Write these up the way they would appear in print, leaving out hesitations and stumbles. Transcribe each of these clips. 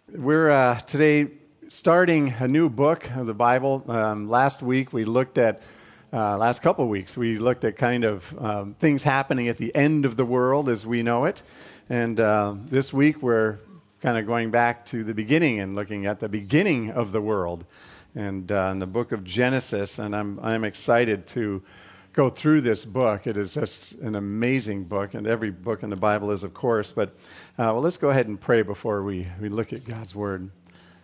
We're today starting a new book of the Bible. Last week we looked at, last couple of weeks, we looked at kind of things happening at the end of the world as we know it. And this week we're kind of going back to the beginning and looking at the beginning of the world and in the book of Genesis. And I'm excited to go through this book. It is just an amazing book, and every book in the Bible is, of course. But let's go ahead and pray before we look at God's Word.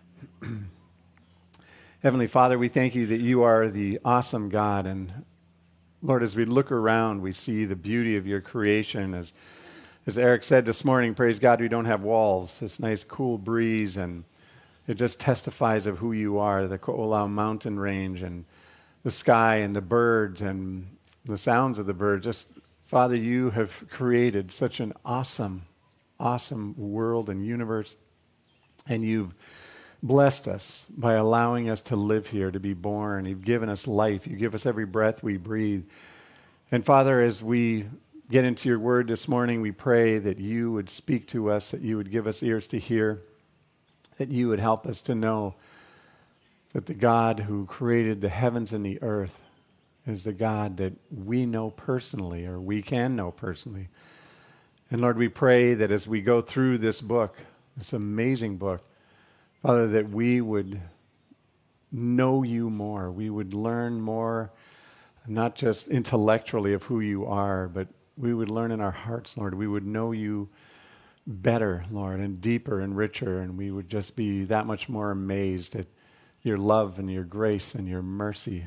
Heavenly Father, we thank you that you are the awesome God. And Lord, as we look around, we see the beauty of your creation. As Eric said this morning, praise God, we don't have walls. This nice cool breeze, and it just testifies of who you are, the Ko'olau mountain range and the sky and the birds and the sounds of the birds. Just, Father, you have created such an awesome, awesome world and universe, and you've blessed us by allowing us to live here, to be born. You've given us life. You give us every breath we breathe. And Father, as we get into your word this morning, we pray that you would speak to us, that you would give us ears to hear, that you would help us to know that the God who created the heavens and the earth is the God that we know personally, or we can know personally. And Lord, we pray that as we go through this book, this amazing book, Father, that we would know you more. We would learn more, not just intellectually of who you are, but we would learn in our hearts, Lord. We would know you better, Lord, and deeper and richer, and we would just be that much more amazed at your love and your grace and your mercy,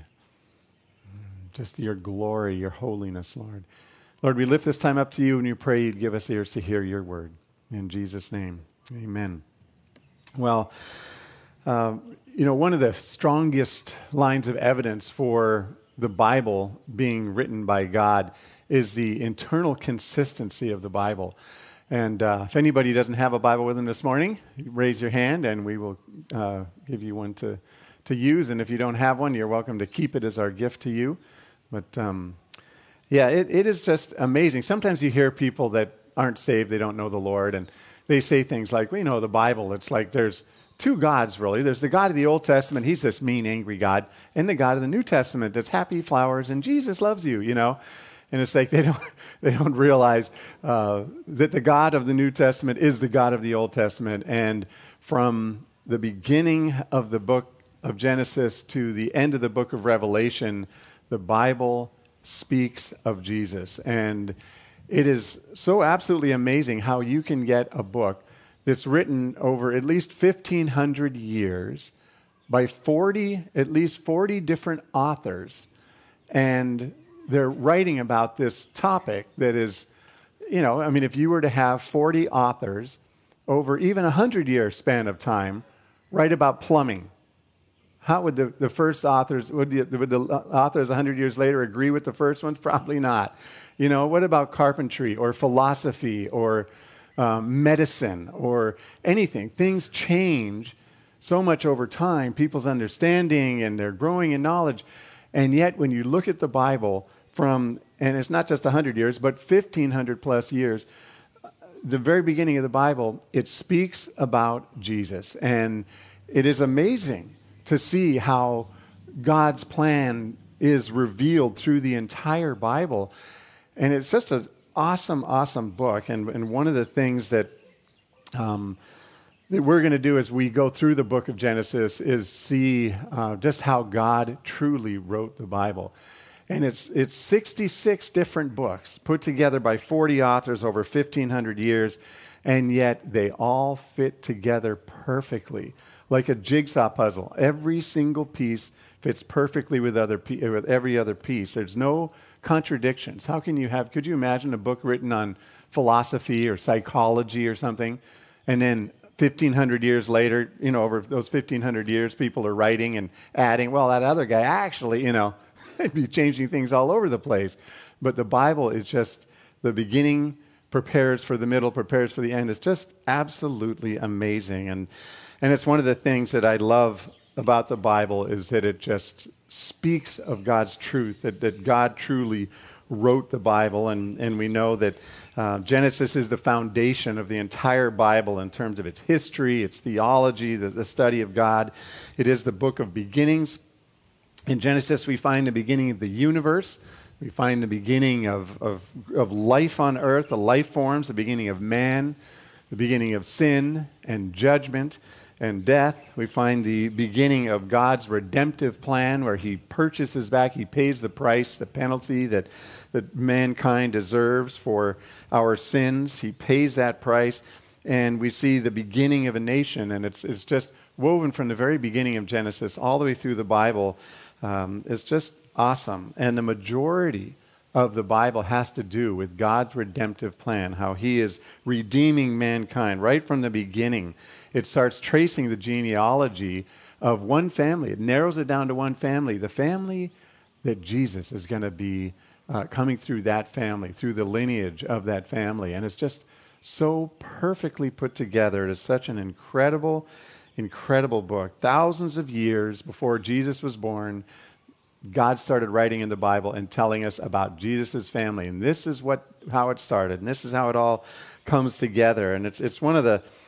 just your glory, your holiness, Lord. Lord, we lift this time up to you, and we pray you'd give us ears to hear your word. In Jesus' name, amen. Well, one of the strongest lines of evidence for the Bible being written by God is the internal consistency of the Bible. And if anybody doesn't have a Bible with them this morning, raise your hand and we will give you one to use. And if you don't have one, you're welcome to keep it as our gift to you. But it is just amazing. Sometimes you hear people that aren't saved, they don't know the Lord, and they say things like, we know the Bible, it's like there's two gods, really. There's the God of the Old Testament, he's this mean, angry God, and the God of the New Testament that's happy flowers, and Jesus loves you, And it's like they don't realize that the God of the New Testament is the God of the Old Testament. And from the beginning of the book of Genesis to the end of the book of Revelation, the Bible speaks of Jesus. And it is so absolutely amazing how you can get a book that's written over at least 1,500 years by at least 40 different authors. And they're writing about this topic that is, if you were to have 40 authors over even a 100-year span of time write about plumbing, how would the first authors, would the authors 100 years later agree with the first ones? Probably not. What about carpentry or philosophy or medicine or anything? Things change so much over time, people's understanding, and they're growing in knowledge. And yet, when you look at the Bible and it's not just 100 years, but 1,500 plus years, the very beginning of the Bible, it speaks about Jesus. And it is amazing to see how God's plan is revealed through the entire Bible. And it's just an awesome, awesome book. And one of the things that we're going to do as we go through the book of Genesis is see just how God truly wrote the Bible. And it's 66 different books put together by 40 authors over 1,500 years, and yet they all fit together perfectly, like a jigsaw puzzle. Every single piece fits perfectly with every other piece. There's no contradictions. Could you imagine a book written on philosophy or psychology or something, and then 1,500 years later, over those 1,500 years, people are writing and adding, well, that other guy actually, they'd be changing things all over the place. But the Bible is just, the beginning prepares for the middle, prepares for the end. It's just absolutely amazing. And it's one of the things that I love about the Bible is that it just speaks of God's truth, that God truly wrote the Bible, and we know that Genesis is the foundation of the entire Bible in terms of its history, its theology, the study of God. It is the book of beginnings. In Genesis, we find the beginning of the universe. We find the beginning of life on earth, the life forms, the beginning of man, the beginning of sin and judgment and death. We find the beginning of God's redemptive plan where he purchases back, he pays the price, the penalty that mankind deserves for our sins. He pays that price, and we see the beginning of a nation, and it's just woven from the very beginning of Genesis all the way through the Bible. It's just awesome. And the majority of the Bible has to do with God's redemptive plan, how he is redeeming mankind right from the beginning. It starts tracing the genealogy of one family. It narrows it down to one family, the family that Jesus is going to be coming through that family, through the lineage of that family. And it's just so perfectly put together. It is such an incredible book. Thousands of years before Jesus was born, God started writing in the Bible and telling us about Jesus' family. And this is how it started. And this is how it all comes together. And it's one of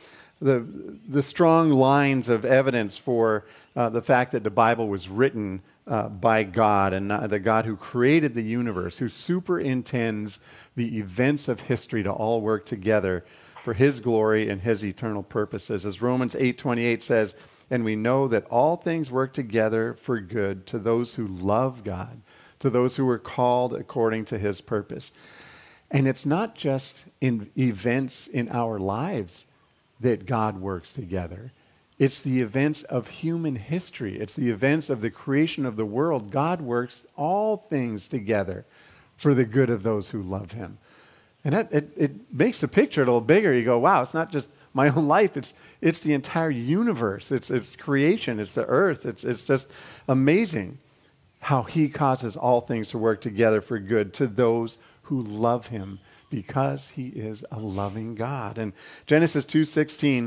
the strong lines of evidence for the fact that the Bible was written by God, and the God who created the universe, who superintends the events of history to all work together for his glory and his eternal purposes. As Romans 8:28 says, and we know that all things work together for good to those who love God, to those who are called according to his purpose. And it's not just in events in our lives that God works together. It's the events of human history. It's the events of the creation of the world. God works all things together for the good of those who love him. And it makes the picture a little bigger. You go, wow, it's not just my own life. It's the entire universe. It's creation. It's the earth. It's just amazing how he causes all things to work together for good to those who love him, because he is a loving God. And Genesis 2:16,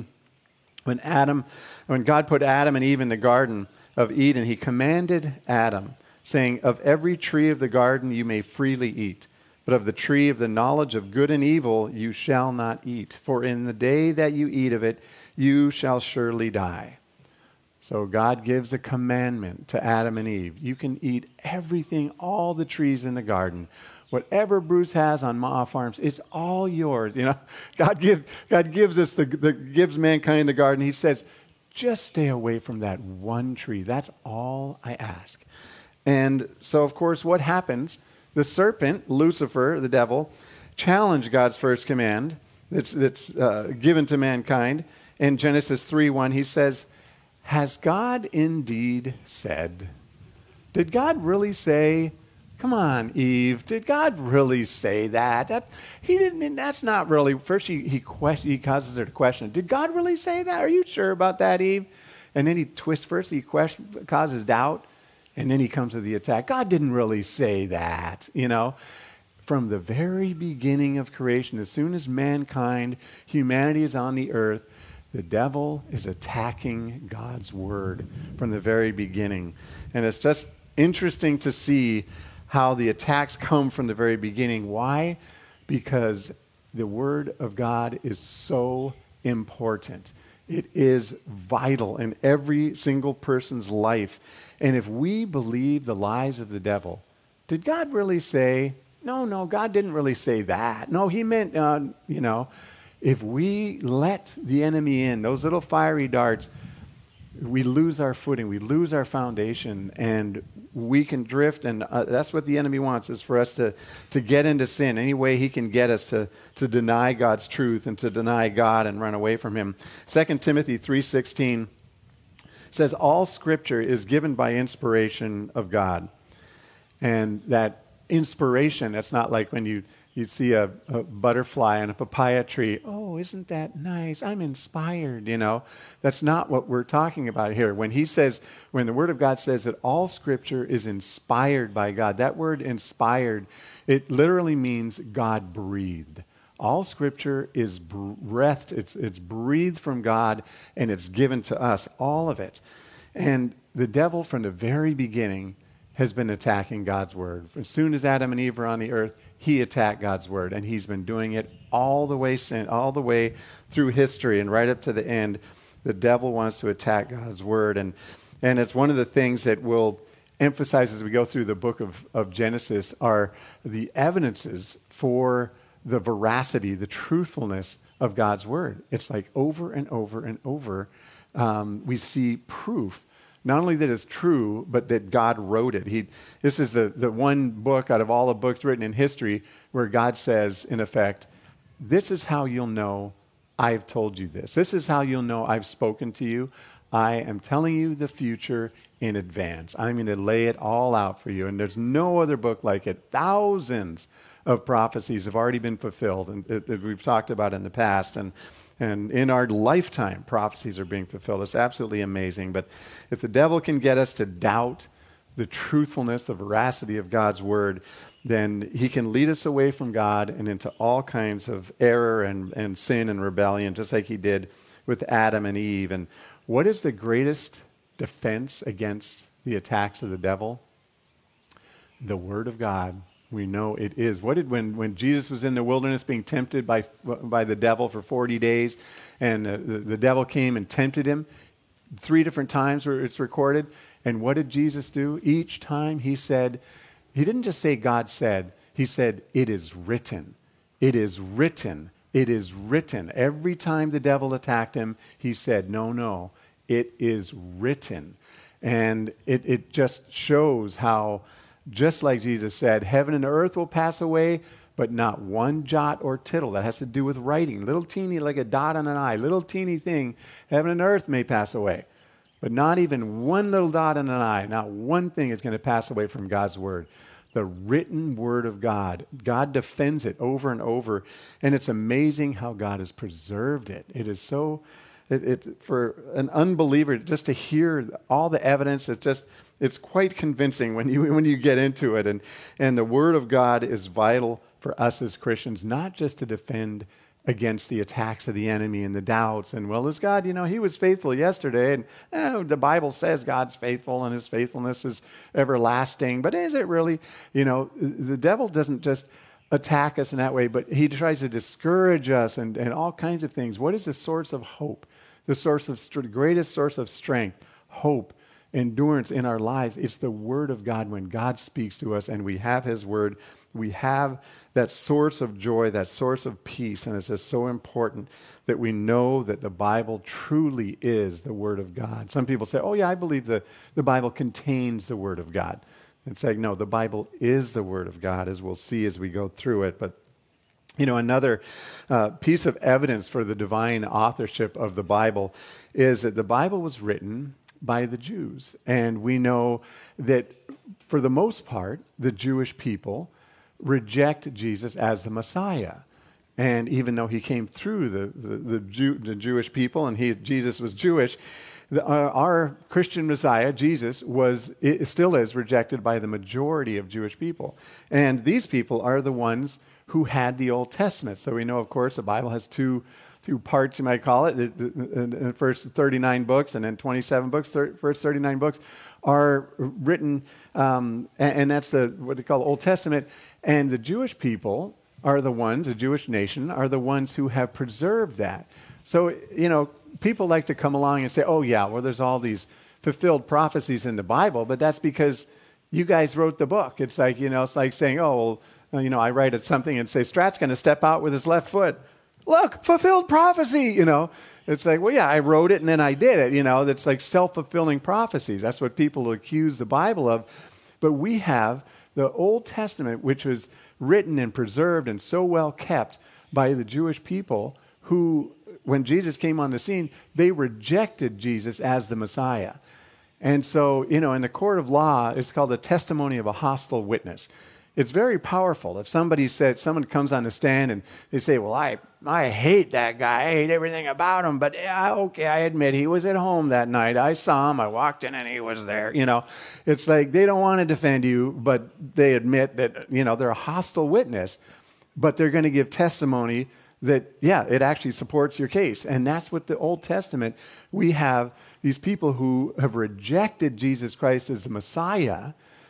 when God put Adam and Eve in the Garden of Eden, he commanded Adam, saying, of every tree of the garden you may freely eat, but of the tree of the knowledge of good and evil you shall not eat. For in the day that you eat of it, you shall surely die. So God gives a commandment to Adam and Eve. You can eat everything, all the trees in the garden. Whatever Bruce has on Ma Farms, it's all yours. You know, God gives gives mankind the garden. He says, just stay away from that one tree. That's all I ask. And so, of course, what happens? The serpent, Lucifer, the devil, challenged God's first command that's given to mankind. In Genesis 3:1, he says, has God indeed said? Did God really say, come on, Eve, did God really say that? He didn't. That's not really. First, he causes her to question, did God really say that? Are you sure about that, Eve? And then he twists first. He causes doubt. And then he comes to the attack. God didn't really say that, you know. From the very beginning of creation, as soon as humanity is on the earth, the devil is attacking God's word from the very beginning. And it's just interesting to see how the attacks come from the very beginning. Why? Because the word of God is so important. It is vital in every single person's life. And if we believe the lies of the devil, did God really say, no, God didn't really say that. No, he meant, if we let the enemy in, those little fiery darts, we lose our footing, we lose our foundation, and we can drift. And that's what the enemy wants, is for us to get into sin. Any way he can get us to deny God's truth and to deny God and run away from him. 2 Timothy 3:16 says, all Scripture is given by inspiration of God. And that inspiration, that's not like when you see a butterfly on a papaya tree. Oh, isn't that nice? I'm inspired, you know. That's not what we're talking about here. When the Word of God says that all Scripture is inspired by God, that word inspired, it literally means God breathed. All Scripture is breathed. It's breathed from God, and it's given to us, all of it. And the devil, from the very beginning, has been attacking God's word. As soon as Adam and Eve were on the earth, he attacked God's word, and he's been doing it all the way through history, and right up to the end. The devil wants to attack God's word, and it's one of the things that we'll emphasize as we go through the book of Genesis are the evidences for the veracity, the truthfulness of God's word. It's like over and over and over, we see proof, not only that it's true, but that God wrote it. This is the one book out of all the books written in history where God says, in effect, this is how you'll know I've told you this. This is how you'll know I've spoken to you. I am telling you the future in advance. I'm going to lay it all out for you. And there's no other book like it. Thousands of prophecies have already been fulfilled, and we've talked about in the past. And in our lifetime, prophecies are being fulfilled. It's absolutely amazing. But if the devil can get us to doubt the truthfulness, the veracity of God's word, then he can lead us away from God and into all kinds of error and sin and rebellion, just like he did with Adam and Eve. And what is the greatest defense against the attacks of the devil? The word of God. We know it is. When Jesus was in the wilderness being tempted by the devil for 40 days, and the devil came and tempted him 3 different times where it's recorded, and what did Jesus do? Each time he said, he didn't just say God said, he said, it is written. It is written. It is written. Every time the devil attacked him, he said, no, it is written. And it just shows how, just like Jesus said, heaven and earth will pass away, but not one jot or tittle. That has to do with writing. Little teeny, like a dot on an I, little teeny thing. Heaven and earth may pass away, but not even one little dot on an I, not one thing is going to pass away from God's word. The written word of God. God defends it over and over, and it's amazing how God has preserved it. It is so, for an unbeliever, just to hear all the evidence, it's quite convincing when you get into it. And the word of God is vital for us as Christians, not just to defend against the attacks of the enemy and the doubts. And, well, is God, he was faithful yesterday. And the Bible says God's faithful and his faithfulness is everlasting. But is it really? The devil doesn't just attack us in that way, but he tries to discourage us and all kinds of things. What is the source of hope? The greatest source of strength, hope, endurance in our lives. It's the word of God. When God speaks to us and we have his word, we have that source of joy, that source of peace. And it's just so important that we know that the Bible truly is the word of God. Some people say, oh yeah, I believe the Bible contains the word of God. It's like, no, the Bible is the word of God, as we'll see as we go through it. But another piece of evidence for the divine authorship of the Bible is that the Bible was written by the Jews. And we know that for the most part, the Jewish people reject Jesus as the Messiah. And even though he came through the Jewish people and Jesus was Jewish, our Christian Messiah, Jesus, still is rejected by the majority of Jewish people. And these people are the ones who had the Old Testament. So we know, of course, the Bible has two parts, you might call it. The first 39 books and then 27 books. First 39 books are written, and that's what they call the Old Testament. And the Jewish people are the ones, the Jewish nation, are the ones who have preserved that. So, people like to come along and say, oh yeah, well, there's all these fulfilled prophecies in the Bible, but that's because you guys wrote the book. It's like, it's like saying, oh, well, I write something and say, Strat's going to step out with his left foot. Look, fulfilled prophecy, It's like, well, yeah, I wrote it and then I did it, That's like self-fulfilling prophecies. That's what people accuse the Bible of. But we have the Old Testament, which was written and preserved and so well kept by the Jewish people who, when Jesus came on the scene, they rejected Jesus as the Messiah. And so, in the court of law, it's called the testimony of a hostile witness. It's very powerful. If someone comes on the stand and they say, well, I hate that guy. I hate everything about him. But yeah, okay, I admit he was at home that night. I saw him. I walked in and he was there. It's like they don't want to defend you, but they admit that, they're a hostile witness. But they're going to give testimony that, yeah, it actually supports your case. And that's what the Old Testament, we have these people who have rejected Jesus Christ as the Messiah.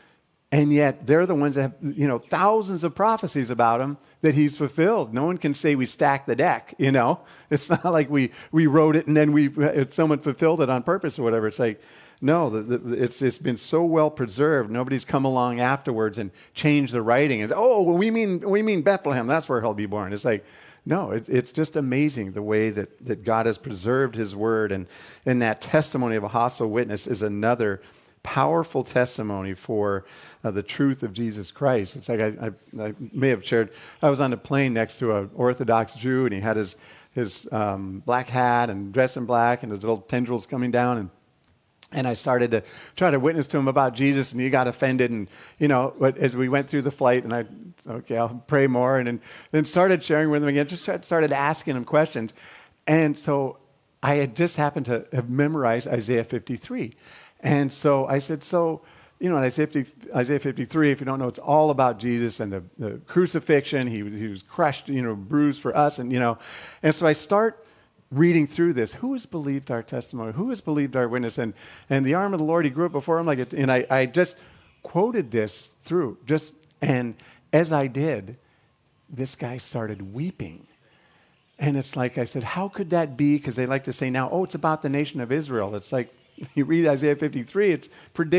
And yet they're the ones that have, thousands of prophecies about him that he's fulfilled. No one can say we stacked the deck, It's not like we wrote it and then someone fulfilled it on purpose or whatever. It's like, no, it's been so well preserved. Nobody's come along afterwards and changed the writing and we mean Bethlehem. That's where he'll be born. It's like, no, it's just amazing the way that God has preserved his word. And that testimony of a hostile witness is another powerful testimony for the truth of Jesus Christ. It's like I may have shared, I was on a plane next to an Orthodox Jew, and he had his black hat and dressed in black and his little tendrils coming down, and I started to try to witness to him about Jesus, and he got offended. And, but as we went through the flight, and I'll pray more, and then started sharing with him again, just started asking him questions. And so I had just happened to have memorized Isaiah 53. And so I said, in Isaiah 53, if you don't know, it's all about Jesus and the crucifixion. He was crushed, bruised for us. And so I start reading through this. Who has believed our testimony? Who has believed our witness? And the arm of the Lord, he grew up before him and I just quoted this through. And as I did, this guy started weeping. And it's like I said, how could that be? Because they like to say now, it's about the nation of Israel. It's like, you read Isaiah 53, it's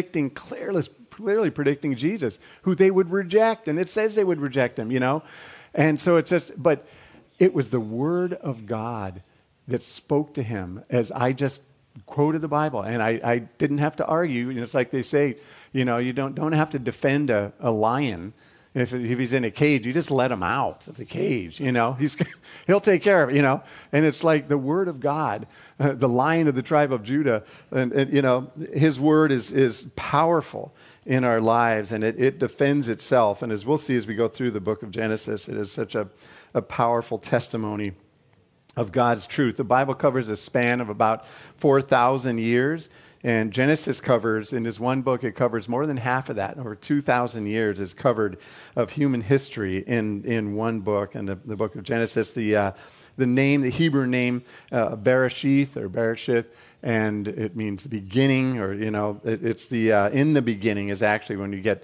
clearly predicting Jesus, who they would reject. And it says they would reject him, And so but it was the word of God that spoke to him as I just quoted the Bible. And I didn't have to argue. It's like they say, you don't have to defend a lion. If he's in a cage, you just let him out of the cage, he'll take care of it, And it's like the word of God, the Lion of the tribe of Judah, and his word is powerful in our lives, and it defends itself. And as we'll see as we go through the book of Genesis, it is such a powerful testimony of God's truth. The Bible covers a span of about 4,000 years. And Genesis covers, in his one book, it covers more than half of that. Over 2,000 years is covered of human history in one book. And the book of Genesis, the Hebrew name, Bereshith or Bereshith, and it means the beginning, or, it's in the beginning is actually when you get,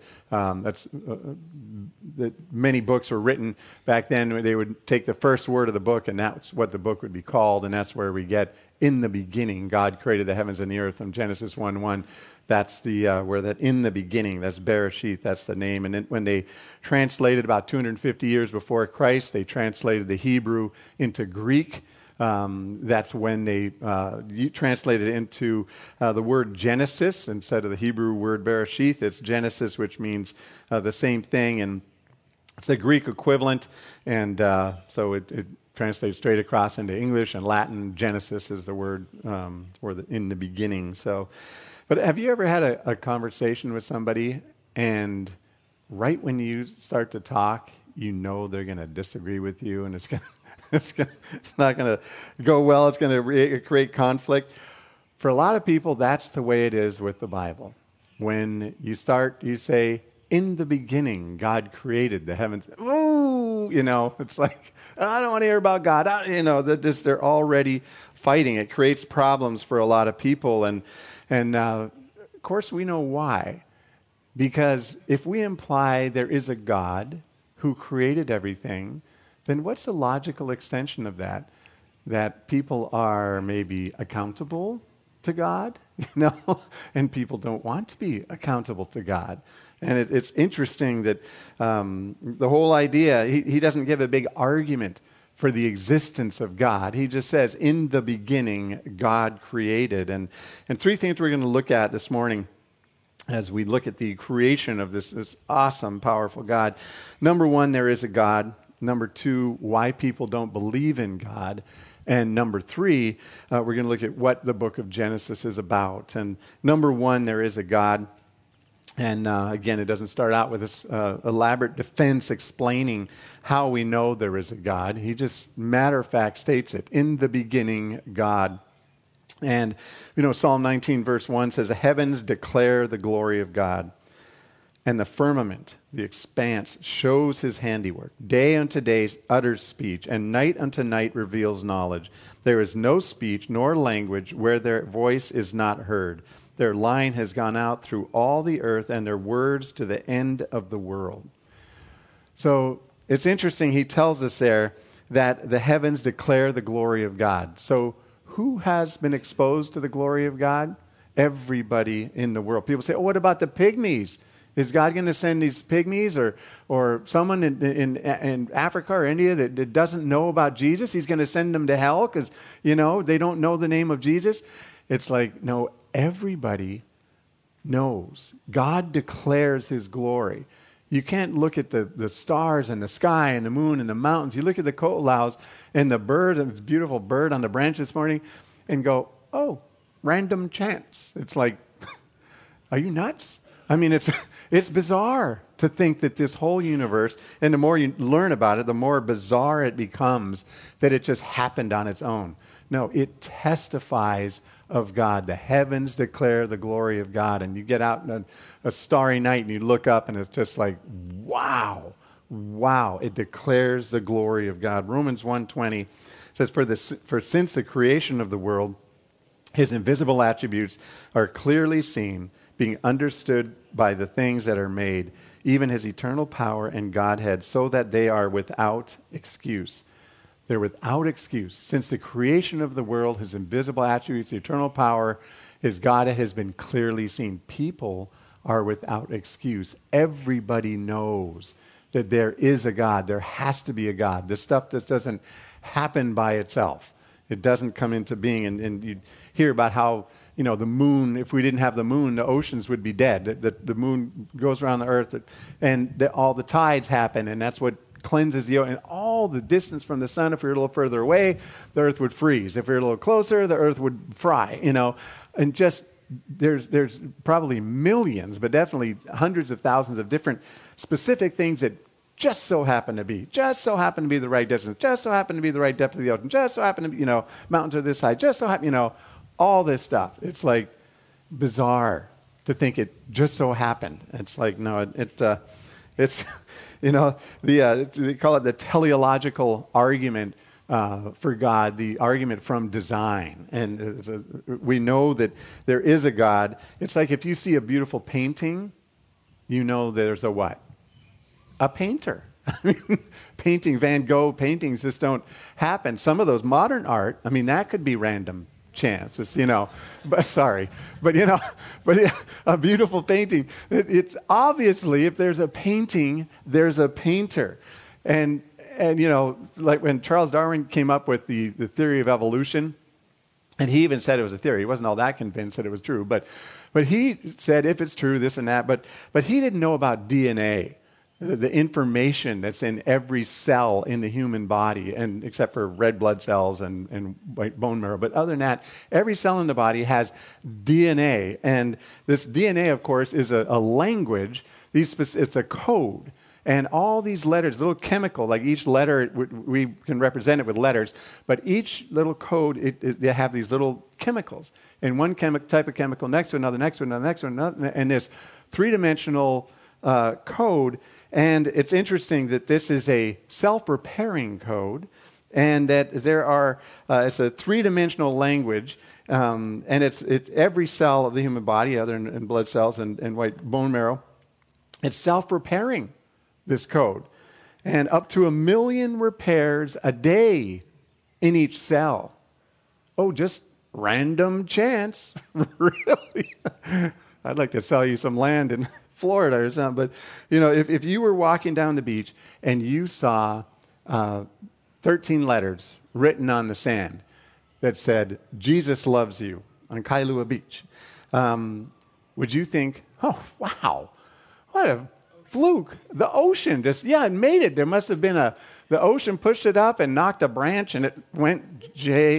many books were written back then. They would take the first word of the book, and that's what the book would be called, and that's where we get in the beginning. God created the heavens and the earth from Genesis 1:1. That's where that in the beginning, that's Bereshith, that's the name. And then when they translated about 250 years before Christ, they translated the Hebrew into Greek. That's when they translated it into the word Genesis instead of the Hebrew word Bereshith. It's Genesis, which means the same thing, and it's the Greek equivalent, and so it translates straight across into English and Latin. Genesis is the word for in the beginning. So, but have you ever had a conversation with somebody, and right when you start to talk, they're going to disagree with you, and it's not going to go well. It's going to create conflict. For a lot of people, that's the way it is with the Bible. When you say, in the beginning, God created the heavens. Ooh, it's like, I don't want to hear about God. They're already fighting. It creates problems for a lot of people. And of course, we know why. Because if we imply there is a God who created everything, then what's the logical extension of that? That people are maybe accountable to God, and people don't want to be accountable to God. And it's interesting that the whole idea, he doesn't give a big argument for the existence of God. He just says, in the beginning, God created. And three things we're going to look at this morning as we look at the creation of this awesome, powerful God. Number one, there is a God. Number two, why people don't believe in God. And number three, we're going to look at what the book of Genesis is about. And number one, there is a God. And again, it doesn't start out with this elaborate defense explaining how we know there is a God. He just, matter of fact, states it. In the beginning, God. And, Psalm 19, verse 1 says, the heavens declare the glory of God, and the firmament, the expanse, shows his handiwork. Day unto day utters speech, and night unto night reveals knowledge. There is no speech nor language where their voice is not heard. Their line has gone out through all the earth, and their words to the end of the world. So it's interesting, he tells us there that the heavens declare the glory of God. So who has been exposed to the glory of God? Everybody in the world. People say, oh, what about the pygmies? Is God going to send these pygmies or someone in Africa or India that doesn't know about Jesus? He's going to send them to hell because, they don't know the name of Jesus? It's like, no, everybody knows. God declares his glory. You can't look at the stars and the sky and the moon and the mountains. You look at the ko'olaus and the bird, and this beautiful bird on the branch this morning, and go, oh, random chance. It's like, are you nuts? I mean, it's bizarre to think that this whole universe, and the more you learn about it, the more bizarre it becomes that it just happened on its own. No, it testifies of God. The heavens declare the glory of God. And you get out on a starry night and you look up and it's just like, wow, it declares the glory of God. Romans 1:20 says, for since the creation of the world, his invisible attributes are clearly seen, being understood by the things that are made, even his eternal power and Godhead, so that they are without excuse. They're without excuse. Since the creation of the world, his invisible attributes, eternal power, his Godhead has been clearly seen. People are without excuse. Everybody knows that there is a God. There has to be a God. This stuff just doesn't happen by itself. It doesn't come into being. And you hear about how, the moon, if we didn't have the moon, the oceans would be dead. The moon goes around the earth and all the tides happen, and that's what cleanses the ocean. And all the distance from the sun, if you're a little further away, the earth would freeze. If you're a little closer, the earth would fry, And just, there's probably millions, but definitely hundreds of thousands of different specific things that just so happen to be the right distance, just so happen to be the right depth of the ocean, just so happen to be, mountains are this high, just so happen, all this stuff. It's like bizarre to think it just so happened. It's like, no, it's, they call it the teleological argument for God, the argument from design. And we know that there is a God. It's like if you see a beautiful painting, there's a what? A painter. Painting, Van Gogh paintings just don't happen. Some of those modern art, that could be random chance. It's, but a beautiful painting. It's obviously, if there's a painting, there's a painter. And like when Charles Darwin came up with the theory of evolution, and he even said it was a theory. He wasn't all that convinced that it was true, but he said if it's true, this and that, but he didn't know about DNA. The information that's in every cell in the human body, and except for red blood cells and white bone marrow. But other than that, every cell in the body has DNA. And this DNA, of course, is a language. It's a code. And all these letters, little chemical, like each letter, we can represent it with letters, but each little code, they have these little chemicals. And one type of chemical next to another, next to another, next to another, and this three-dimensional code. And it's interesting that this is a self-repairing code, and that there are, it's a three-dimensional language, and it's every cell of the human body, other than blood cells and white bone marrow, it's self-repairing, this code. And up to 1 million repairs a day in each cell. Oh, just random chance. Really? I'd like to sell you some land in Florida or something. But, if you were walking down the beach and you saw 13 letters written on the sand that said, Jesus loves you, on Kailua Beach, would you think, oh, wow, what a fluke. The ocean it made it. There must have been the ocean pushed it up and knocked a branch and it went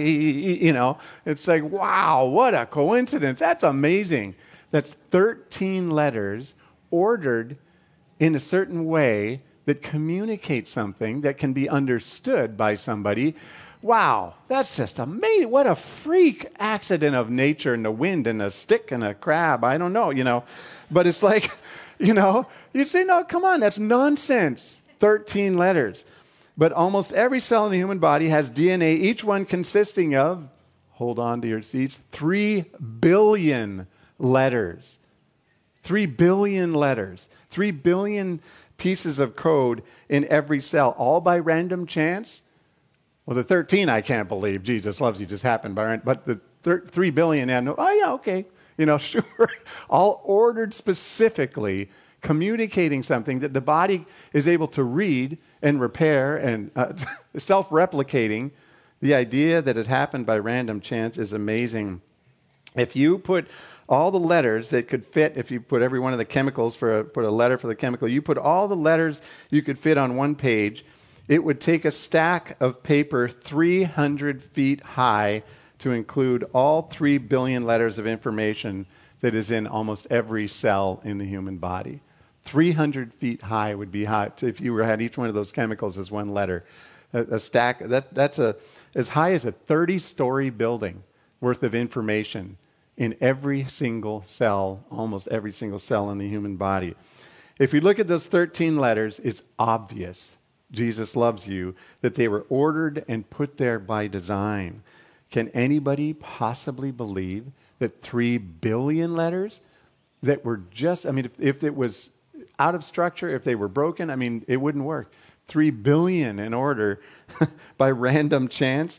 It's like, wow, what a coincidence. That's amazing. That's 13 letters ordered in a certain way that communicates something that can be understood by somebody. Wow, that's just amazing. What a freak accident of nature, and the wind and a stick and a crab. I don't know, But it's like, you'd say, no, come on, that's nonsense. 13 letters. But almost every cell in the human body has DNA, each one consisting of, hold on to your seats, 3 billion letters. 3 billion letters. 3 billion pieces of code in every cell, all by random chance? Well, the 13 I can't believe Jesus loves you just happened by random, but the 3 billion, and oh yeah, okay, sure. All ordered specifically, communicating something that the body is able to read and repair and self-replicating. The idea that it happened by random chance is amazing. If you put all the letters that could fit, if you put every one of the chemicals, put a letter for the chemical, you put all the letters you could fit on one page, it would take a stack of paper 300 feet high to include all 3 billion letters of information that is in almost every cell in the human body. 300 feet high would be high if you had each one of those chemicals as one letter. A stack, that's as high as a 30-story building worth of information in every single cell, almost every single cell in the human body. If you look at those 13 letters, it's obvious Jesus loves you, that they were ordered and put there by design. Can anybody possibly believe that 3 billion letters that were just, if it was out of structure, if they were broken, it wouldn't work. 3 billion in order by random chance.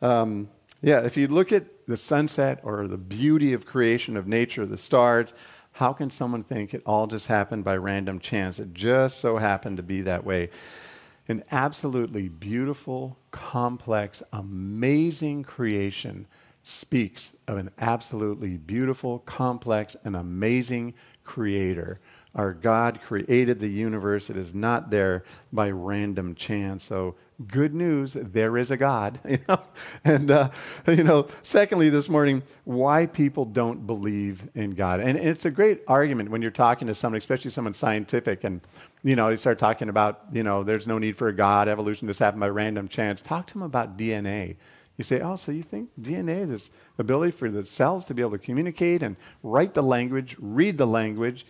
If you look at the sunset or the beauty of creation of nature, the stars, how can someone think it all just happened by random chance? It just so happened to be that way. An absolutely beautiful, complex, amazing creation speaks of an absolutely beautiful, complex, and amazing creator. Our God created the universe. It is not there by random chance. So good news, there is a God. And, secondly this morning, why people don't believe in God. And it's a great argument when you're talking to someone, especially someone scientific, and, you start talking about, there's no need for a God, evolution just happened by random chance. Talk to them about DNA. You say, oh, so you think DNA, this ability for the cells to be able to communicate and write the language, read the language,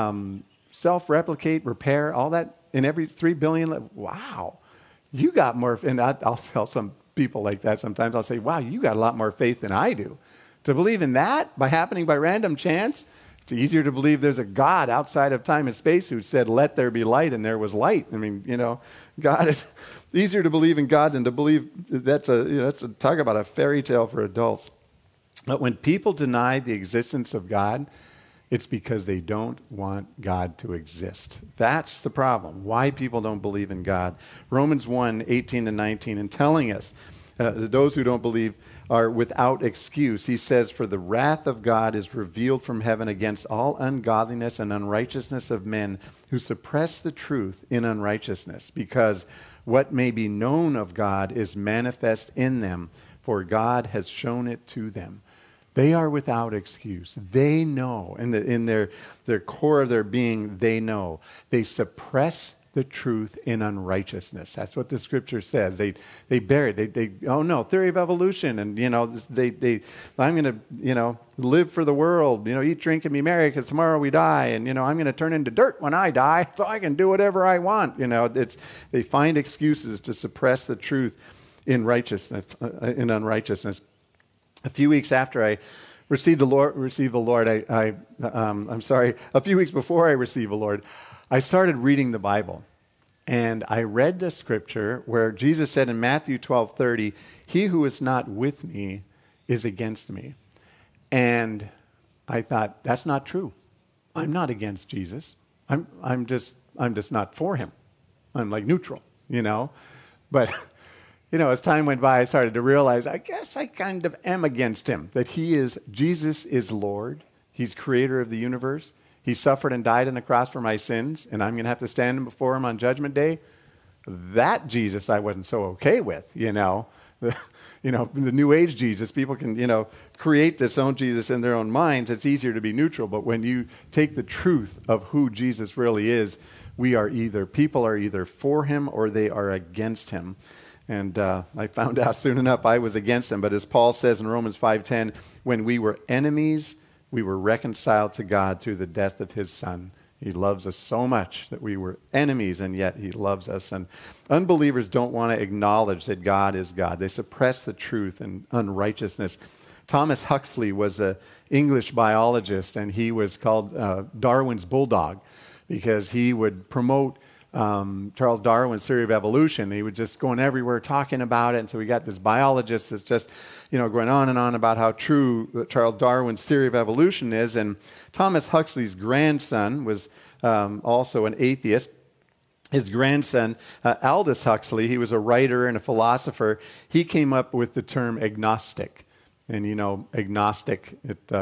self-replicate, repair, all that in every 3 billion. Wow, you got more. And I'll tell some people like that sometimes. I'll say, wow, you got a lot more faith than I do. To believe in that happening by random chance, it's easier to believe there's a God outside of time and space who said, let there be light, and there was light. God is easier to believe in God than to believe that's a talk about a fairy tale for adults. But when people deny the existence of God, it's because they don't want God to exist. That's the problem. Why people don't believe in God. Romans 1, 18-19, and telling us those who don't believe are without excuse. He says, for the wrath of God is revealed from heaven against all ungodliness and unrighteousness of men who suppress the truth in unrighteousness, because what may be known of God is manifest in them, for God has shown it to them. They are without excuse. They know, in their core of their being, they know. They suppress the truth in unrighteousness. That's what the scripture says. They bury it. They oh no, theory of evolution, and I'm going to live for the world. Eat, drink, and be merry, because tomorrow we die, and I'm going to turn into dirt when I die, so I can do whatever I want. They find excuses to suppress the truth in in unrighteousness. A few weeks after I received the Lord, a few weeks before I received the Lord, I started reading the Bible. And I read the scripture where Jesus said in Matthew 12:30, he who is not with me is against me. And I thought, that's not true. I'm not against Jesus. I'm just not for him. I'm like neutral, But as time went by, I started to realize, I guess I kind of am against him, that Jesus is Lord. He's creator of the universe. He suffered and died on the cross for my sins, and I'm going to have to stand before him on Judgment Day. That Jesus I wasn't so okay with, The New Age Jesus, people can, create this own Jesus in their own minds. It's easier to be neutral, but when you take the truth of who Jesus really is, people are either for him or they are against him. And I found out soon enough I was against him. But as Paul says in Romans 5:10, when we were enemies, we were reconciled to God through the death of his Son. He loves us so much that we were enemies, and yet he loves us. And unbelievers don't want to acknowledge that God is God. They suppress the truth and unrighteousness. Thomas Huxley was an English biologist, and he was called Darwin's bulldog because he would promote Charles Darwin's theory of evolution. He was just going everywhere talking about it. And so we got this biologist that's just, going on and on about how true Charles Darwin's theory of evolution is. And Thomas Huxley's grandson was also an atheist. His grandson, Aldous Huxley, he was a writer and a philosopher. He came up with the term agnostic. And, agnostic,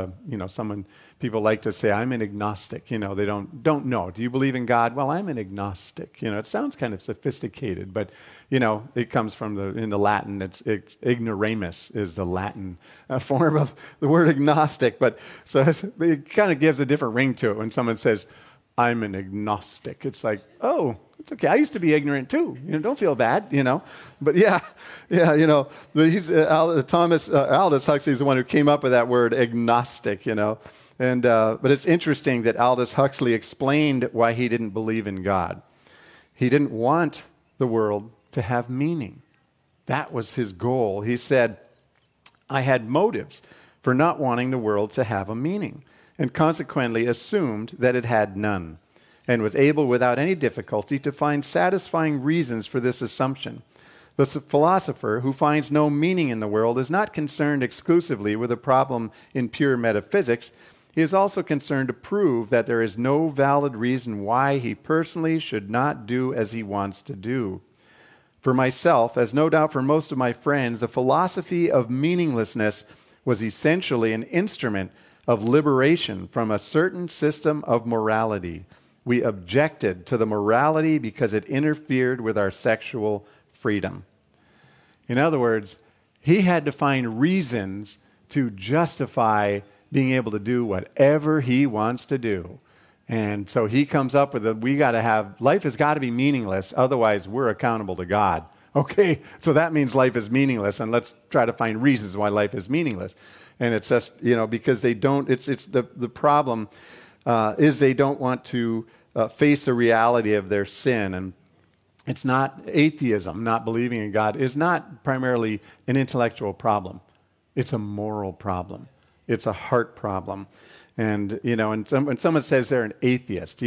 people like to say, I'm an agnostic. They don't know. Do you believe in God? Well, I'm an agnostic. It sounds kind of sophisticated, but, it comes from in the Latin, it's ignoramus is the Latin form of the word agnostic. But so it kind of gives a different ring to it when someone says, I'm an agnostic. It's like, oh, it's okay. I used to be ignorant too. Don't feel bad, But but he's Aldous Huxley is the one who came up with that word agnostic, And but it's interesting that Aldous Huxley explained why he didn't believe in God. He didn't want the world to have meaning. That was his goal. He said, I had motives for not wanting the world to have a meaning, and consequently assumed that it had none, and was able without any difficulty to find satisfying reasons for this assumption. The philosopher who finds no meaning in the world is not concerned exclusively with a problem in pure metaphysics. He is also concerned to prove that there is no valid reason why he personally should not do as he wants to do. For myself, as no doubt for most of my friends, the philosophy of meaninglessness was essentially an instrument of liberation from a certain system of morality. We objected to the morality because it interfered with our sexual freedom. In other words, he had to find reasons to justify being able to do whatever he wants to do. And so he comes up with life has got to be meaningless, otherwise we're accountable to God. Okay, so that means life is meaningless, and let's try to find reasons why life is meaningless. And it's just, because they don't, it's the problem is they don't want to face the reality of their sin. And it's not atheism, not believing in God, is not primarily an intellectual problem. It's a moral problem. It's a heart problem. And, when someone says they're an atheist,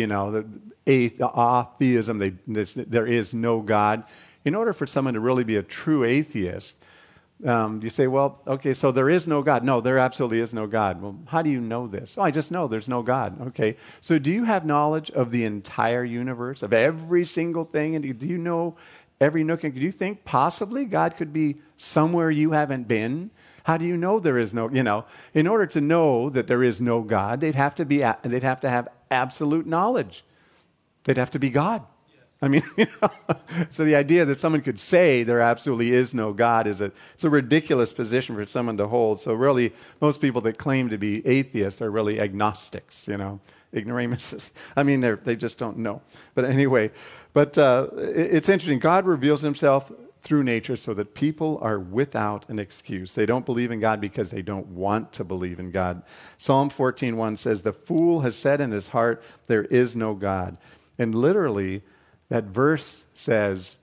atheism, there is no God. In order for someone to really be a true atheist, you say, well, okay, so there is no God. No, there absolutely is no God. Well, how do you know this? Oh, I just know there's no God. Okay, so do you have knowledge of the entire universe, of every single thing? And do you know every nook and do you think possibly God could be somewhere you haven't been? How do you know there is no, in order to know that there is no God, they'd have to have absolute knowledge. They'd have to be God. I mean, so the idea that someone could say there absolutely is no God it's a ridiculous position for someone to hold. So really, most people that claim to be atheists are really agnostics, ignoramuses. I mean, they just don't know. But anyway, it's interesting. God reveals himself through nature so that people are without an excuse. They don't believe in God because they don't want to believe in God. Psalm 14:1 says, the fool has said in his heart, there is no God. And literally, that verse says,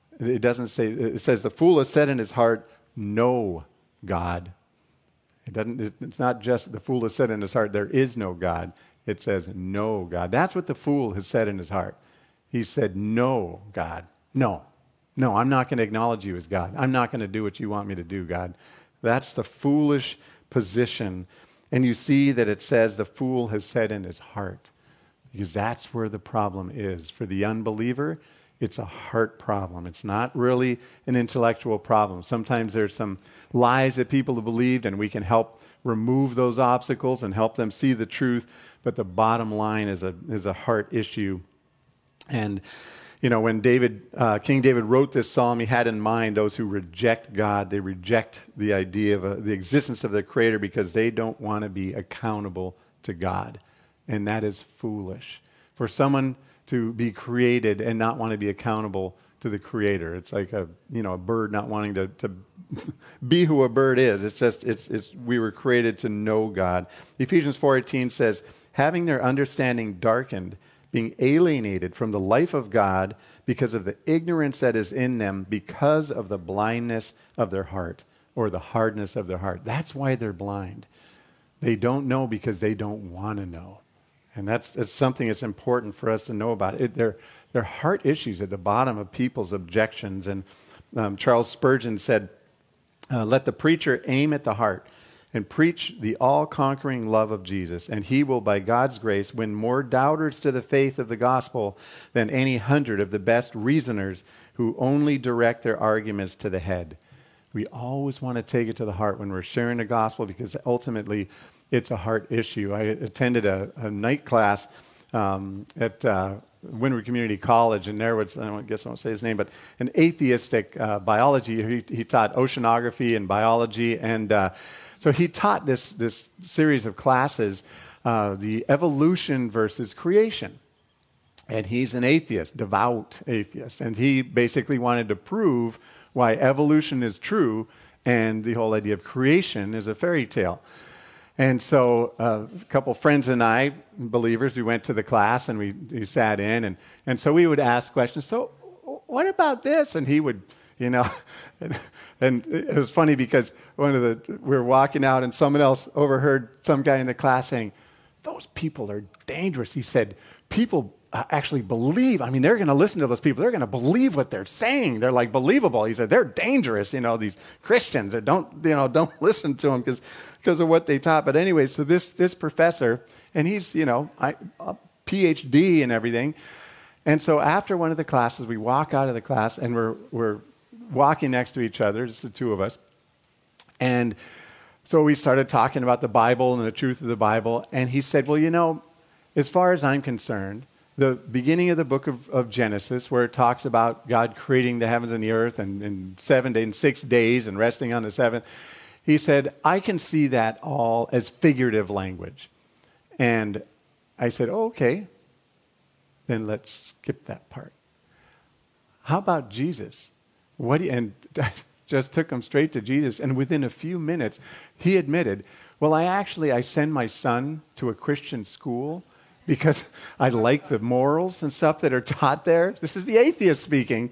it says the fool has said in his heart, no God. It's not just the fool has said in his heart, there is no God. It says no God. That's what the fool has said in his heart. He said, no God. No, I'm not going to acknowledge you as God. I'm not going to do what you want me to do, God. That's the foolish position. And you see that it says the fool has said in his heart. Because that's where the problem is. For the unbeliever, it's a heart problem. It's not really an intellectual problem. Sometimes there's some lies that people have believed, and we can help remove those obstacles and help them see the truth. But the bottom line is a heart issue. And, when King David wrote this psalm, he had in mind those who reject God. They reject the idea of the existence of their Creator because they don't want to be accountable to God. And that is foolish. For someone to be created and not want to be accountable to the Creator. It's like a bird not wanting to be who a bird is. We were created to know God. Ephesians 4:18 says, having their understanding darkened, being alienated from the life of God because of the ignorance that is in them because of the blindness of their heart. or the hardness of their heart. That's why they're blind. They don't know because they don't want to know. And it's something that's important for us to know about. They're heart issues at the bottom of people's objections. And Charles Spurgeon said, let the preacher aim at the heart and preach the all-conquering love of Jesus, and he will, by God's grace, win more doubters to the faith of the gospel than any 100 of the best reasoners who only direct their arguments to the head. We always want to take it to the heart when we're sharing the gospel, because ultimately it's a heart issue. I attended a night class at Windward Community College, and there was, I guess I won't say his name, but an atheistic biology. He taught oceanography and biology, and so he taught this series of classes, the evolution versus creation. And he's an atheist, devout atheist, and he basically wanted to prove why evolution is true and the whole idea of creation is a fairy tale. And so a couple friends and I, believers, we went to the class and we sat in, and so we would ask questions. So what about this? And he would, and it was funny because we were walking out and someone else overheard some guy in the class saying, "Those people are dangerous." He said, "People actually believe. I mean, they're going to listen to those people. They're going to believe what they're saying. They're like believable." He said, "They're dangerous, these Christians. Or don't listen to them because of what they taught." But anyway, so this professor, and he's, a PhD and everything. And so after one of the classes, we walk out of the class and we're walking next to each other, just the two of us. And so we started talking about the Bible and the truth of the Bible. And he said, "Well, as far as I'm concerned, the beginning of the book of Genesis, where it talks about God creating the heavens and the earth and in 6 days and resting on the seventh," he said, "I can see that all as figurative language." And I said, "Oh, okay, then let's skip that part. How about Jesus? And I just took him straight to Jesus. And within a few minutes, he admitted, "Well, I send my son to a Christian school because I like the morals and stuff that are taught there." This is the atheist speaking,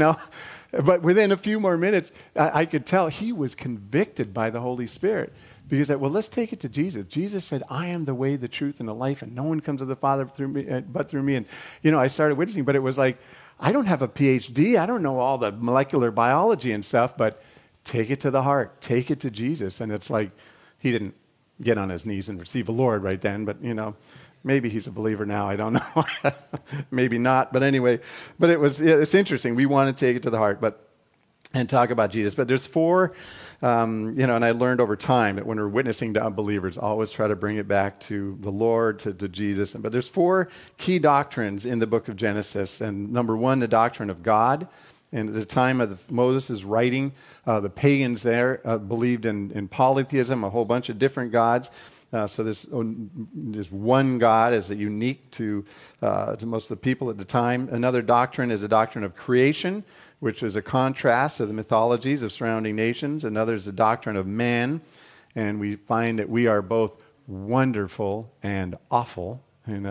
But within a few more minutes, I could tell he was convicted by the Holy Spirit. Because, let's take it to Jesus. Jesus said, "I am the way, the truth, and the life, and no one comes to the Father but through me." And, I started witnessing, but it was like, I don't have a PhD. I don't know all the molecular biology and stuff, but take it to the heart. Take it to Jesus. And it's like, he didn't get on his knees and receive the Lord right then, but, maybe he's a believer now. I don't know. Maybe not. But anyway, it's interesting. We want to take it to the heart and talk about Jesus. But there's four, and I learned over time that when we're witnessing to unbelievers, always try to bring it back to the Lord, to Jesus. But there's four key doctrines in the book of Genesis. And number one, the doctrine of God. And at the time of Moses' writing, the pagans there believed in polytheism, a whole bunch of different gods. So there's one God is unique to most of the people at the time. Another doctrine is a doctrine of creation, which is a contrast to the mythologies of surrounding nations. Another is the doctrine of man, and we find that we are both wonderful and awful, And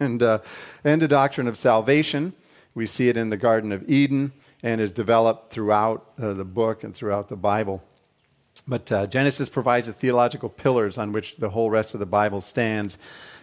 the doctrine of salvation. We see it in the Garden of Eden and is developed throughout the book and throughout the Bible. But Genesis provides the theological pillars on which the whole rest of the Bible stands.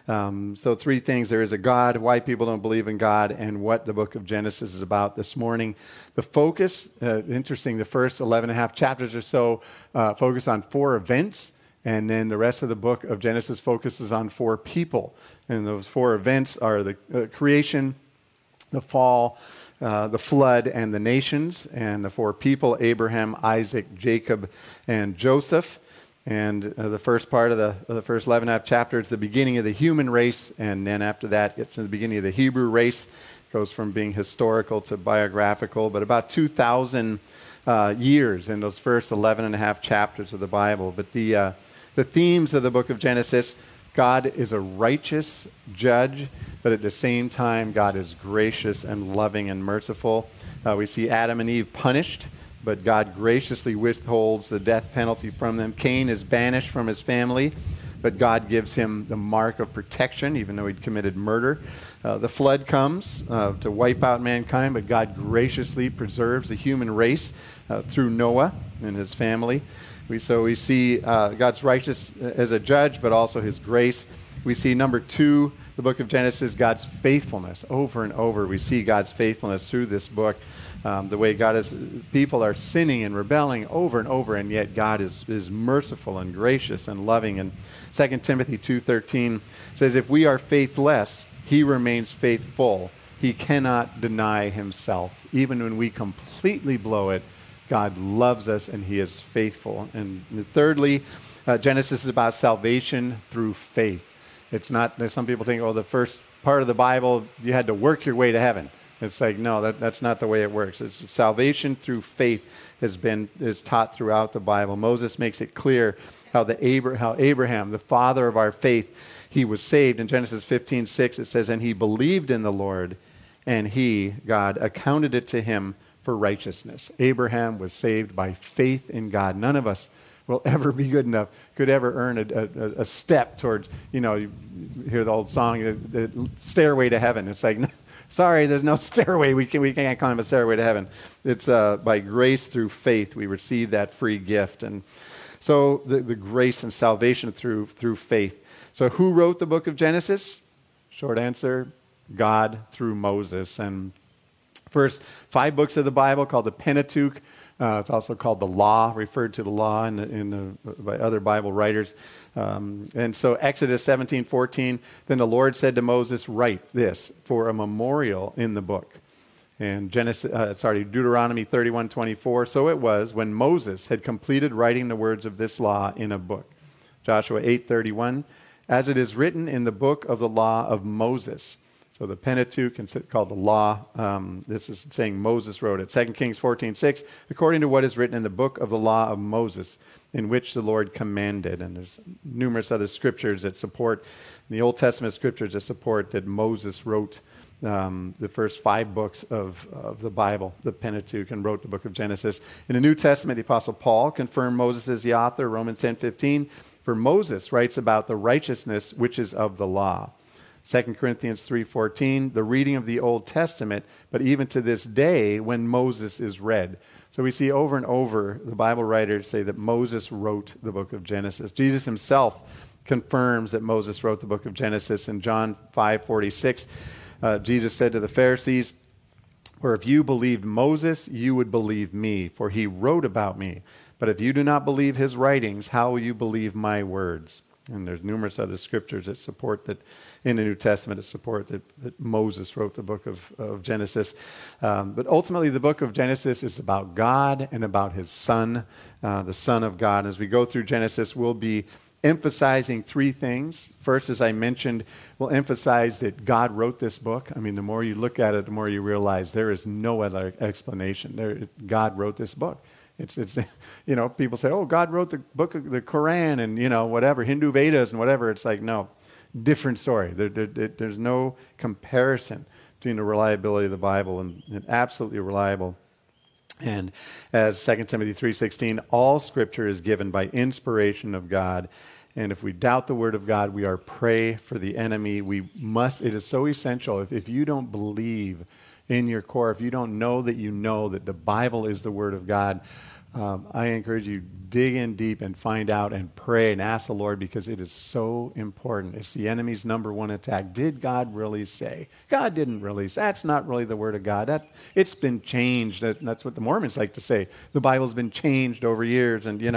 So three things. There is a God, why people don't believe in God, and what the book of Genesis is about this morning. The focus, interesting, the first 11 and a half chapters or so focus on 4 events, and then the rest of the book of Genesis focuses on 4 people. And those 4 events are the creation, the fall, the flood, and the nations. And the 4 people, Abraham, Isaac, Jacob, and Joseph. And the first part of the first 11 and a half chapters, the beginning of the human race, and then after that, it's in the beginning of the Hebrew race. It goes from being historical to biographical, but about 2,000 years in those first 11 and a half chapters of the Bible. But the themes of the book of Genesis: God is a righteous judge, but at the same time, God is gracious and loving and merciful. We see Adam and Eve punished, but God graciously withholds the death penalty from them. Cain is banished from his family, but God gives him the mark of protection, even though he'd committed murder. The flood comes to wipe out mankind, but God graciously preserves the human race through Noah and his family. We see God's righteous as a judge, but also his grace. We see number 2, the book of Genesis, God's faithfulness. Over and over, we see God's faithfulness through this book. The way people are sinning and rebelling over and over, and yet God is merciful and gracious and loving. And 2 Timothy 2:13 says, if we are faithless, he remains faithful. He cannot deny himself. Even when we completely blow it, God loves us and he is faithful. And thirdly, Genesis is about salvation through faith. It's not, some people think, the first part of the Bible, you had to work your way to heaven. It's like, no, that's not the way it works. It's salvation through faith is taught throughout the Bible. Moses makes it clear how Abraham, the father of our faith, he was saved. In Genesis 15:6, it says, and he believed in the Lord, and he, God, accounted it to him for righteousness. Abraham was saved by faith in God. None of us will ever be good enough, could ever earn a step towards, you hear the old song, the stairway to heaven. It's like, sorry, there's no stairway. We can't climb a stairway to heaven. It's by grace through faith we receive that free gift. And so the grace and salvation through faith. So who wrote the book of Genesis? Short answer, God through Moses. And first 5 books of the Bible called the Pentateuch. It's also called the Law, referred to the Law by other Bible writers. And so Exodus 17:14, then the Lord said to Moses, write this for a memorial in the book. And Deuteronomy 31:24, so it was when Moses had completed writing the words of this law in a book. Joshua 8:31, as it is written in the book of the law of Moses. So the Pentateuch, called the Law, this is saying Moses wrote it. 2 Kings 14:6, according to what is written in the book of the law of Moses, in which the Lord commanded. And there's numerous other scriptures that support, in the Old Testament scriptures that support that Moses wrote the first 5 books of the Bible, the Pentateuch, and wrote the book of Genesis. In the New Testament, the Apostle Paul confirmed Moses as the author, Romans 10:15, for Moses writes about the righteousness which is of the law. 2 Corinthians 3:14, the reading of the Old Testament, but even to this day when Moses is read. So we see over and over the Bible writers say that Moses wrote the book of Genesis. Jesus himself confirms that Moses wrote the book of Genesis. In John 5:46, Jesus said to the Pharisees, for if you believed Moses, you would believe me, for he wrote about me. But if you do not believe his writings, how will you believe my words? And there's numerous other scriptures that support that in the New Testament that support that Moses wrote the book of Genesis. But ultimately, the book of Genesis is about God and about his Son, the Son of God. As we go through Genesis, we'll be emphasizing 3 things. First, as I mentioned, we'll emphasize that God wrote this book. I mean, the more you look at it, the more you realize there is no other explanation. God wrote this book. It's people say, God wrote the book of the Quran and, whatever, Hindu Vedas and whatever. It's like, no, different story. There's no comparison between the reliability of the Bible and absolutely reliable. And as 2 Timothy 3:16, all scripture is given by inspiration of God. And if we doubt the word of God, we are prey for the enemy. It is so essential. If you don't believe in your core, if you don't know that the Bible is the word of God, I encourage you, dig in deep and find out and pray and ask the Lord, because it is so important. It's the enemy's number one attack. Did God really say? God didn't really say. That's not really the word of God. It's been changed. That's what the Mormons like to say. The Bible's been changed over years. And,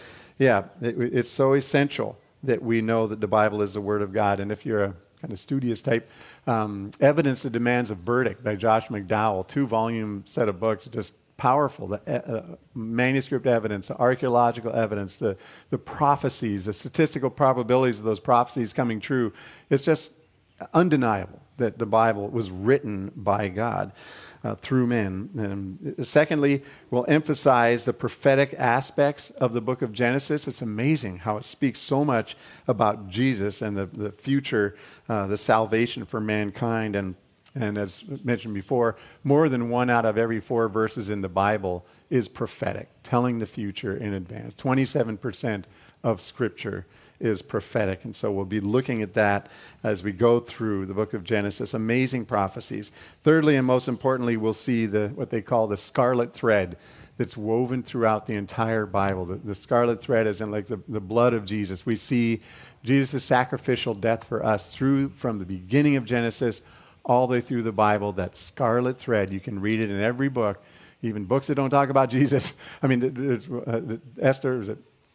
it's so essential that we know that the Bible is the word of God. And if you're a kind of studious type, Evidence That Demands a Verdict by Josh McDowell, 2-volume set of books, just powerful. The manuscript evidence, the archaeological evidence, the prophecies, the statistical probabilities of those prophecies coming true. It's just undeniable that the Bible was written by God through men. And secondly, we'll emphasize the prophetic aspects of the book of Genesis. It's amazing how it speaks so much about Jesus and the future, the salvation for mankind. And as mentioned before, more than 1 out of every 4 verses in the Bible is prophetic, telling the future in advance. 27% of Scripture is prophetic. And so we'll be looking at that as we go through the book of Genesis. Amazing prophecies. Thirdly, and most importantly, we'll see what they call the scarlet thread that's woven throughout the entire Bible. The scarlet thread is in like the blood of Jesus. We see Jesus' sacrificial death for us from the beginning of Genesis all the way through the Bible, that scarlet thread. You can read it in every book, even books that don't talk about Jesus. I mean, Esther,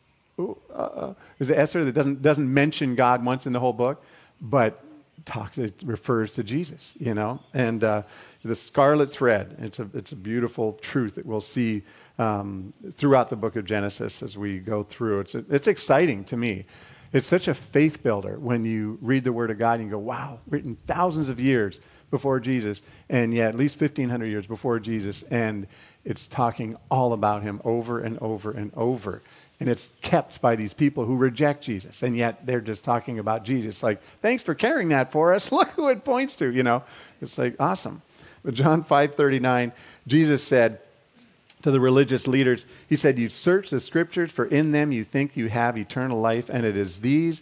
is it Esther that doesn't mention God once in the whole book, but it refers to Jesus, you know? And the scarlet thread, it's a beautiful truth that we'll see throughout the book of Genesis as we go through. It's exciting to me. It's such a faith builder when you read the Word of God and you go, wow, written thousands of years before Jesus, and yet at least 1,500 years before Jesus, and it's talking all about him over and over and over. And it's kept by these people who reject Jesus, and yet they're just talking about Jesus. Like, thanks for carrying that for us. Look who it points to, you know. It's like, awesome. But John 5:39, Jesus said to the religious leaders, he said, you search the scriptures, for in them you think you have eternal life, and it is these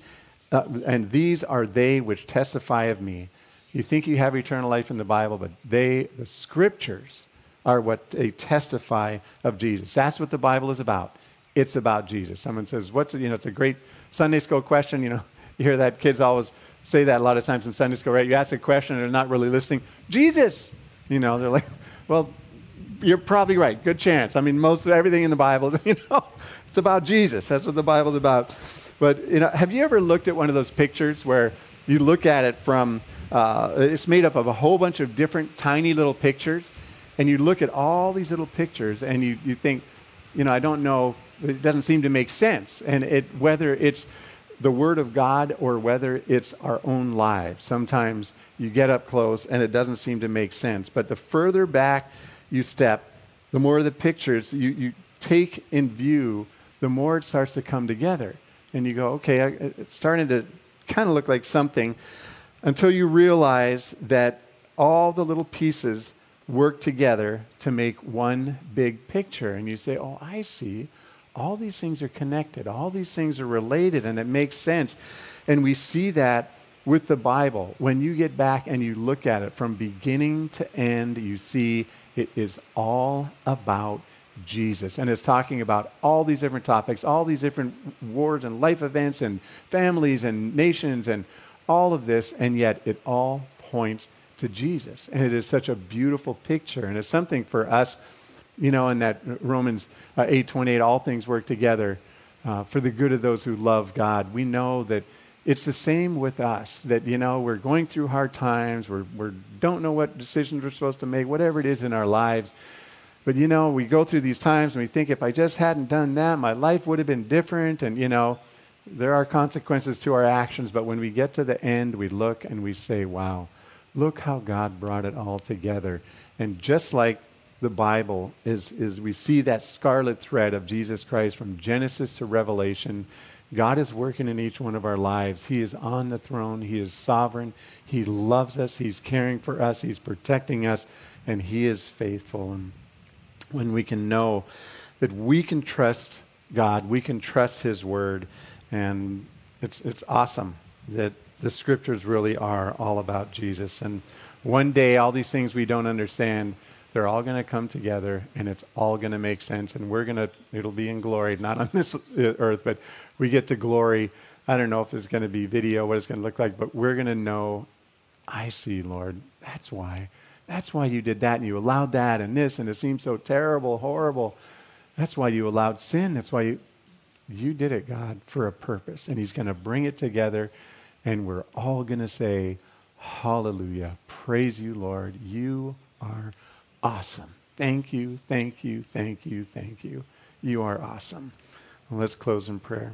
are they which testify of me. You think you have eternal life in the Bible, but the scriptures are what they testify of Jesus. That's what the Bible is about. It's about Jesus. Someone says, it's a great Sunday school question. You know, you hear that kids always say that a lot of times in Sunday school, right? You ask a question and they're not really listening. Jesus! You know, they're like, well, you're probably right. Good chance. I mean, most of everything in the Bible, you know, it's about Jesus. That's what the Bible's about. But, you know, have you ever looked at one of those pictures where you look at it from, it's made up of a whole bunch of different tiny little pictures, and you look at all these little pictures and you think, you know, I don't know, it doesn't seem to make sense. And whether it's the Word of God or whether it's our own lives, sometimes you get up close and it doesn't seem to make sense. But the further back you step, the more the pictures you take in view, the more it starts to come together. And you go, okay, it's starting to kind of look like something, until you realize that all the little pieces work together to make one big picture. And you say, oh, I see. All these things are connected. All these things are related, and it makes sense. And we see that with the Bible. When you get back and you look at it from beginning to end, you see it is all about Jesus. And it's talking about all these different topics, all these different wars and life events and families and nations and all of this, and yet it all points to Jesus. And it is such a beautiful picture, and it's something for us, you know, in that Romans 8:28, all things work together for the good of those who love God. We know that it's the same with us, that, you know, we're going through hard times, we don't know what decisions we're supposed to make, whatever it is in our lives. But, you know, we go through these times and we think, if I just hadn't done that, my life would have been different. And, you know, there are consequences to our actions. But when we get to the end, we look and we say, wow, look how God brought it all together. And just like the Bible is we see that scarlet thread of Jesus Christ from Genesis to Revelation. God is working in each one of our lives. He is on the throne. He is sovereign. He loves us. He's caring for us. He's protecting us. And he is faithful. And when we can know that we can trust God, we can trust his word. And it's awesome that the scriptures really are all about Jesus. And one day, all these things we don't understand, they're all going to come together, and it's all going to make sense. And it'll be in glory, not on this earth, but we get to glory. I don't know if it's going to be video, what it's going to look like, but we're going to know, I see, Lord, that's why. That's why you did that, and you allowed that, and this, and it seems so terrible, horrible. That's why you allowed sin. That's why you did it, God, for a purpose. And he's going to bring it together, and we're all going to say, hallelujah, praise you, Lord. You are awesome. Thank you, thank you, thank you, thank you. You are awesome. Well, let's close in prayer.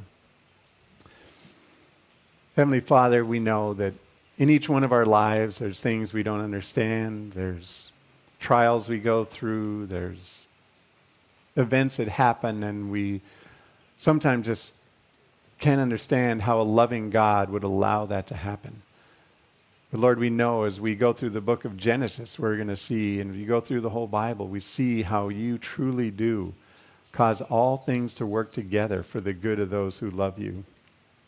Heavenly Father, we know that in each one of our lives, there's things we don't understand. There's trials we go through. There's events that happen, and we sometimes just can't understand how a loving God would allow that to happen. But Lord, we know as we go through the book of Genesis, we're going to see, and you go through the whole Bible, we see how you truly do cause all things to work together for the good of those who love you.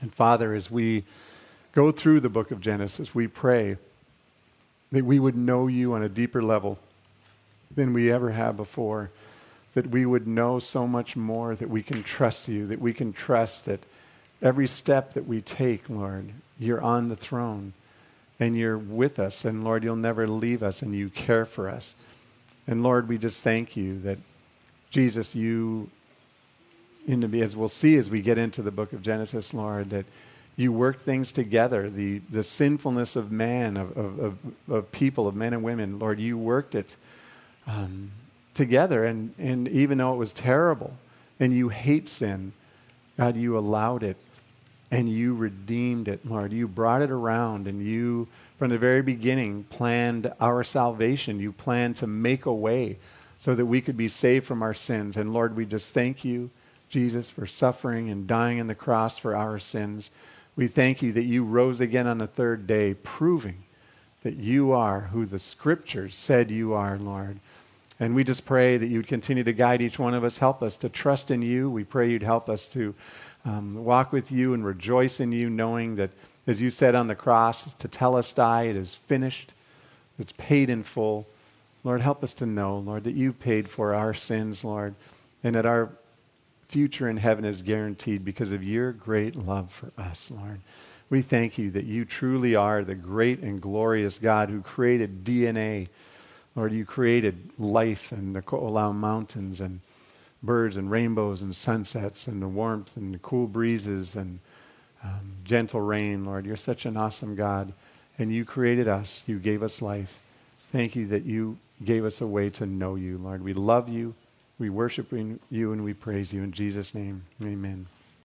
And Father, as we go through the book of Genesis, we pray that we would know you on a deeper level than we ever have before, that we would know so much more, that we can trust you, that we can trust that every step that we take, Lord, you're on the throne and you're with us. And Lord, you'll never leave us and you care for us. And Lord, we just thank you that, Jesus, you, as we'll see as we get into the book of Genesis, Lord, that you work things together, the sinfulness of man, of people, of men and women. Lord, you worked it together. And even though it was terrible and you hate sin, God, you allowed it and you redeemed it, Lord. You brought it around and you, from the very beginning, planned our salvation. You planned to make a way so that we could be saved from our sins. And Lord, we just thank you, Jesus, for suffering and dying on the cross for our sins. We thank you that you rose again on the third day, proving that you are who the scriptures said you are, Lord. And we just pray that you'd continue to guide each one of us, help us to trust in you. We pray you'd help us to walk with you and rejoice in you, knowing that, as you said on the cross, to telestai, it is finished, it's paid in full. Lord, help us to know, Lord, that you paid for our sins, Lord, and that our future in heaven is guaranteed because of your great love for us, Lord. We thank you that you truly are the great and glorious God who created DNA. Lord, you created life and the Ko'olau mountains and birds and rainbows and sunsets and the warmth and the cool breezes and gentle rain. Lord, you're such an awesome God. And you created us. You gave us life. Thank you that you gave us a way to know you, Lord. We love you. We worship you and we praise you. In Jesus' name, amen.